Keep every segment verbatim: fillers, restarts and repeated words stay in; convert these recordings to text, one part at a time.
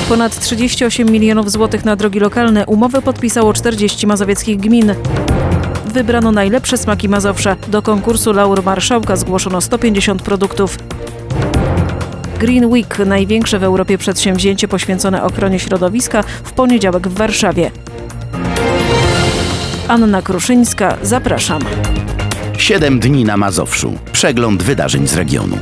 Ponad trzydzieści osiem milionów złotych na drogi lokalne. Umowę podpisało czterdzieści mazowieckich gmin. Wybrano najlepsze smaki Mazowsza. Do konkursu Laur Marszałka zgłoszono sto pięćdziesiąt produktów. Green Week, największe w Europie przedsięwzięcie poświęcone ochronie środowiska, w poniedziałek w Warszawie. Anna Kruszyńska, zapraszam. Siedem dni na Mazowszu. Przegląd wydarzeń z regionu.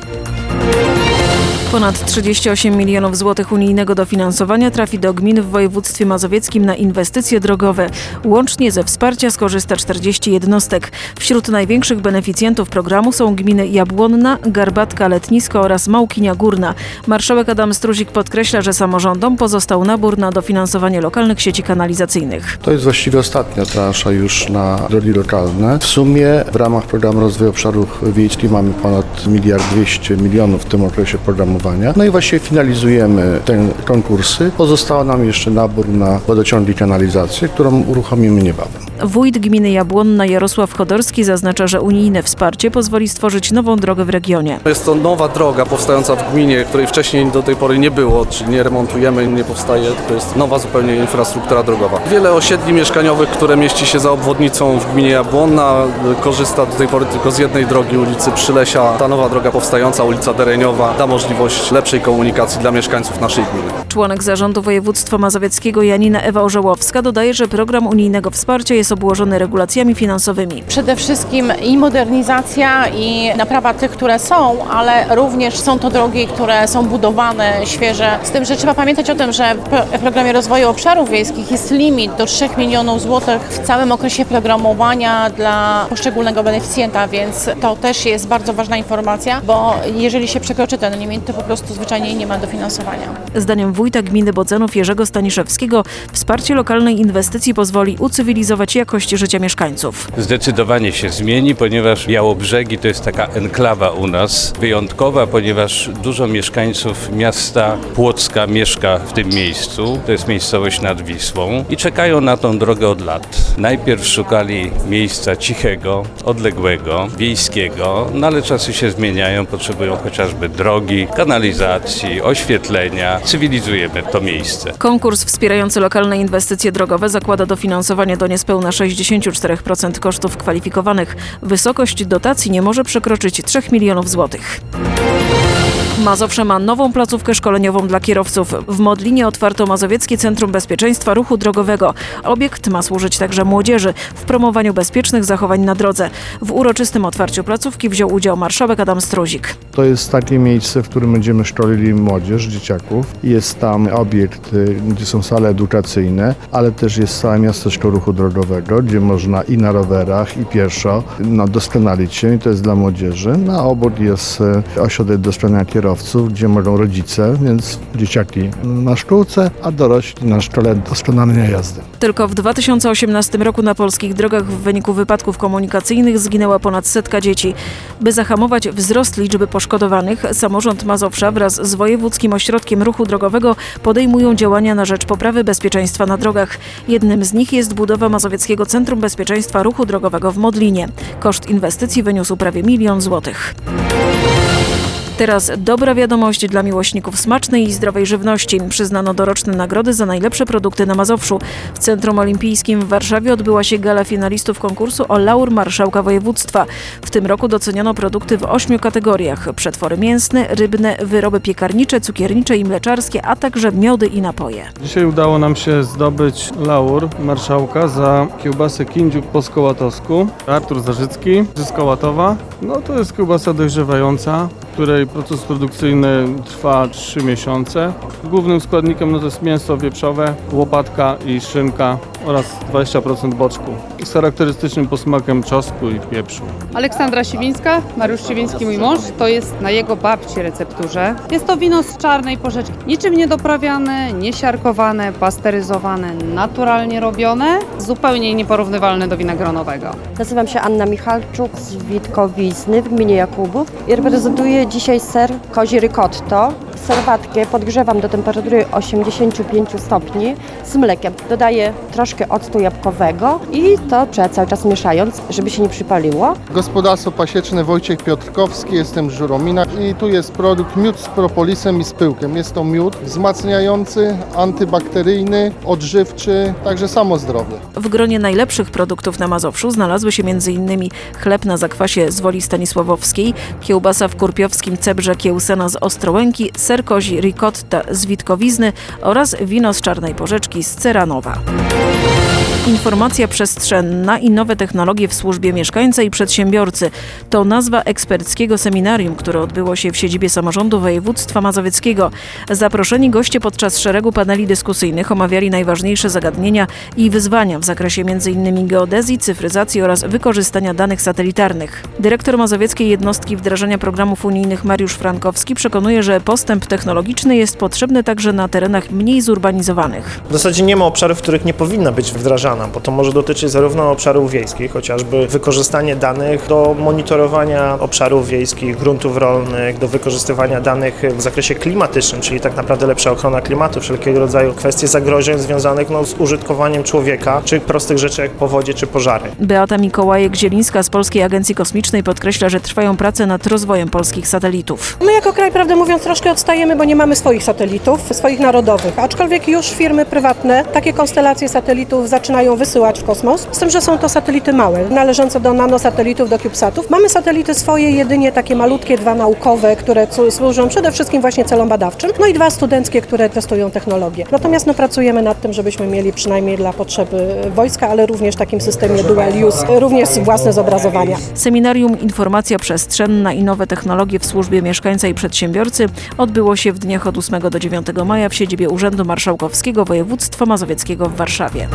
Ponad trzydzieści osiem milionów złotych unijnego dofinansowania trafi do gmin w województwie mazowieckim na inwestycje drogowe. Łącznie ze wsparcia skorzysta czterdzieści jednostek. Wśród największych beneficjentów programu są gminy Jabłonna, Garbatka, Letnisko oraz Małkinia Górna. Marszałek Adam Struzik podkreśla, że samorządom pozostał nabór na dofinansowanie lokalnych sieci kanalizacyjnych. To jest właściwie ostatnia transza już na drogi lokalne. W sumie w ramach Programu Rozwoju Obszarów Wiejskich mamy ponad miliard dwieście milionów w tym okresie programu. No i właśnie finalizujemy te konkursy. Pozostał nam jeszcze nabór na wodociągi i kanalizację, którą uruchomimy niebawem. Wójt gminy Jabłonna Jarosław Chodorski zaznacza, że unijne wsparcie pozwoli stworzyć nową drogę w regionie. Jest to nowa droga powstająca w gminie, której wcześniej do tej pory nie było, czyli nie remontujemy, nie powstaje, to jest nowa zupełnie infrastruktura drogowa. Wiele osiedli mieszkaniowych, które mieści się za obwodnicą w gminie Jabłonna, korzysta do tej pory tylko z jednej drogi, ulicy Przylesia. Ta nowa droga powstająca, ulica Dereniowa, da możliwość lepszej komunikacji dla mieszkańców naszej gminy. Członek zarządu województwa mazowieckiego Janina Ewa Orzełowska dodaje, że program unijnego wsparcia jest obłożony regulacjami finansowymi. Przede wszystkim i modernizacja, i naprawa tych, które są, ale również są to drogi, które są budowane świeże. Z tym, że trzeba pamiętać o tym, że w programie rozwoju obszarów wiejskich jest limit do trzech milionów złotych w całym okresie programowania dla poszczególnego beneficjenta, więc to też jest bardzo ważna informacja, bo jeżeli się przekroczy ten limit, to po prostu zwyczajnie nie ma dofinansowania. Zdaniem wójta gminy Bodzenów Jerzego Staniszewskiego wsparcie lokalnej inwestycji pozwoli ucywilizować jakość życia mieszkańców. Zdecydowanie się zmieni, ponieważ Białobrzegi to jest taka enklawa u nas, wyjątkowa, ponieważ dużo mieszkańców miasta Płocka mieszka w tym miejscu, to jest miejscowość nad Wisłą i czekają na tą drogę od lat. Najpierw szukali miejsca cichego, odległego, wiejskiego, no ale czasy się zmieniają, potrzebują chociażby drogi, kanalizacji, oświetlenia. Cywilizujemy to miejsce. Konkurs wspierający lokalne inwestycje drogowe zakłada dofinansowanie do niespełna sześćdziesiąt cztery procent kosztów kwalifikowanych. Wysokość dotacji nie może przekroczyć trzech milionów złotych. Mazowsze ma nową placówkę szkoleniową dla kierowców. W Modlinie otwarto Mazowieckie Centrum Bezpieczeństwa Ruchu Drogowego. Obiekt ma służyć także młodzieży w promowaniu bezpiecznych zachowań na drodze. W uroczystym otwarciu placówki wziął udział marszałek Adam Struzik. To jest takie miejsce, w którym będziemy szkolili młodzież, dzieciaków. Jest tam obiekt, gdzie są sale edukacyjne, ale też jest całe miasteczko ruchu drogowego, gdzie można i na rowerach, i pieszo no, doskonalić się. I to jest dla młodzieży. Na obok jest ośrodek do szkolenia kierowców, gdzie mogą rodzice, więc dzieciaki na szkółce, a dorośli na szkole doskonalenia jazdy. Tylko w dwa tysiące osiemnastym roku na polskich drogach w wyniku wypadków komunikacyjnych zginęła ponad setka dzieci. By zahamować wzrost liczby poszkodowanych, samorząd Mazowsza wraz z Wojewódzkim Ośrodkiem Ruchu Drogowego podejmują działania na rzecz poprawy bezpieczeństwa na drogach. Jednym z nich jest budowa Mazowieckiego Centrum Bezpieczeństwa Ruchu Drogowego w Modlinie. Koszt inwestycji wyniósł prawie milion złotych. Teraz dobra wiadomość dla miłośników smacznej i zdrowej żywności. Przyznano doroczne nagrody za najlepsze produkty na Mazowszu. W Centrum Olimpijskim w Warszawie odbyła się gala finalistów konkursu o Laur Marszałka Województwa. W tym roku doceniono produkty w ośmiu kategoriach. Przetwory mięsne, rybne, wyroby piekarnicze, cukiernicze i mleczarskie, a także miody i napoje. Dzisiaj udało nam się zdobyć Laur Marszałka za kiełbasę Kindziuk po skołatowsku. Artur Zarzycki z Skołatowa. No to jest kiełbasa dojrzewająca, której proces produkcyjny trwa trzy miesiące. Głównym składnikiem no to jest mięso wieprzowe, łopatka i szynka oraz dwadzieścia procent boczku z charakterystycznym posmakiem czosnku i pieprzu. Aleksandra Siwińska, Mariusz Siwiński, mój mąż, to jest na jego babci recepturze. Jest to wino z czarnej porzeczki, niczym niedoprawiane, niesiarkowane, pasteryzowane, naturalnie robione, zupełnie nieporównywalne do wina gronowego. Nazywam się Anna Michalczuk z Witkowizny w gminie Jakubów i reprezentuję dzisiaj ser kozi ricotto serwatkę podgrzewam do temperatury osiemdziesiąt pięć stopni z mlekiem. Dodaję troszkę octu jabłkowego i to trzeba cały czas mieszając, żeby się nie przypaliło. Gospodarstwo pasieczne Wojciech Piotrkowski, jestem z Żuromina i tu jest produkt miód z propolisem i z pyłkiem. Jest to miód wzmacniający, antybakteryjny, odżywczy, także samo zdrowie. W gronie najlepszych produktów na Mazowszu znalazły się między innymi chleb na zakwasie z Woli Stanisławowskiej, kiełbasa w kurpiowskim Cebrze Kiełsena z Ostrołęki, ser kozi ricotta z Witkowizny oraz wino z Czarnej Porzeczki z Ceranowa. Informacja przestrzenna i nowe technologie w służbie mieszkańca i przedsiębiorcy to nazwa eksperckiego seminarium, które odbyło się w siedzibie Samorządu Województwa Mazowieckiego. Zaproszeni goście podczas szeregu paneli dyskusyjnych omawiali najważniejsze zagadnienia i wyzwania w zakresie między innymi geodezji, cyfryzacji oraz wykorzystania danych satelitarnych. Dyrektor mazowieckiej jednostki wdrażania programów unijnych Mariusz Frankowski przekonuje, że postęp technologiczny jest potrzebny także na terenach mniej zurbanizowanych. W zasadzie nie ma obszarów, w których nie powinna być wdrażana, bo to może dotyczyć zarówno obszarów wiejskich, chociażby wykorzystanie danych do monitorowania obszarów wiejskich, gruntów rolnych, do wykorzystywania danych w zakresie klimatycznym, czyli tak naprawdę lepsza ochrona klimatu, wszelkiego rodzaju kwestie zagrożeń związanych no, z użytkowaniem człowieka, czy prostych rzeczy jak powodzie czy pożary. Beata Mikołajek-Zielińska z Polskiej Agencji Kosmicznej podkreśla, że trwają prace nad rozwojem polskich satelitów. My jako kraj, prawdę mówiąc, troszkę odstajemy, bo nie mamy swoich satelitów, swoich narodowych, aczkolwiek już firmy prywatne takie konstelacje satelitów zaczynają wysyłać w kosmos, z tym, że są to satelity małe, należące do nanosatelitów, do CubeSatów. Mamy satelity swoje, jedynie takie malutkie, dwa naukowe, które służą przede wszystkim właśnie celom badawczym, no i dwa studenckie, które testują technologię. Natomiast no, pracujemy nad tym, żebyśmy mieli przynajmniej dla potrzeby wojska, ale również w takim systemie dual use, również własne zobrazowania. Seminarium Informacja przestrzenna i nowe technologie w służbie mieszkańca i przedsiębiorcy odbyło się w dniach od ósmego do dziewiątego maja w siedzibie Urzędu Marszałkowskiego Województwa Mazowieckiego w Warszawie.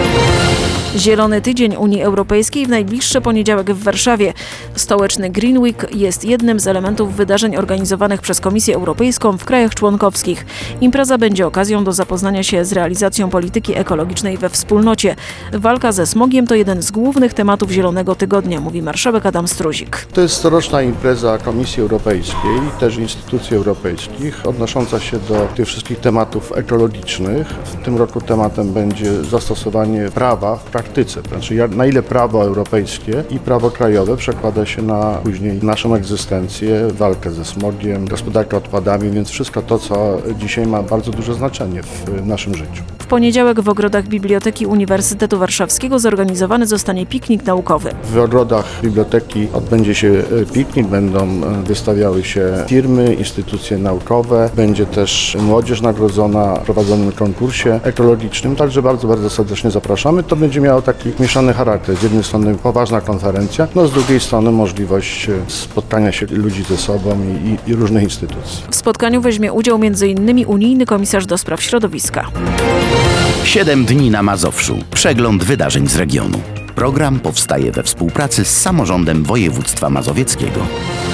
Zielony Tydzień Unii Europejskiej w najbliższy poniedziałek w Warszawie. Stołeczny Green Week jest jednym z elementów wydarzeń organizowanych przez Komisję Europejską w krajach członkowskich. Impreza będzie okazją do zapoznania się z realizacją polityki ekologicznej we wspólnocie. Walka ze smogiem to jeden z głównych tematów Zielonego Tygodnia, mówi marszałek Adam Struzik. To jest coroczna impreza Komisji Europejskiej, też instytucji europejskich, odnosząca się do tych wszystkich tematów ekologicznych. W tym roku tematem będzie zastosowanie prawa w praktyce, znaczy na ile prawo europejskie i prawo krajowe przekłada się na później naszą egzystencję, walkę ze smogiem, gospodarkę odpadami, więc wszystko to, co dzisiaj ma bardzo duże znaczenie w naszym życiu. W poniedziałek w ogrodach Biblioteki Uniwersytetu Warszawskiego zorganizowany zostanie piknik naukowy. W ogrodach biblioteki odbędzie się piknik, będą wystawiały się firmy, instytucje naukowe, będzie też młodzież nagrodzona w prowadzonym konkursie ekologicznym, także bardzo, bardzo serdecznie zapraszamy. To będzie miało taki mieszany charakter. Z jednej strony poważna konferencja, no z drugiej strony możliwość spotkania się ludzi ze sobą i, i, i różnych instytucji. W spotkaniu weźmie udział między innymi unijny komisarz do spraw środowiska. Siedem dni na Mazowszu. Przegląd wydarzeń z regionu. Program powstaje we współpracy z Samorządem Województwa Mazowieckiego.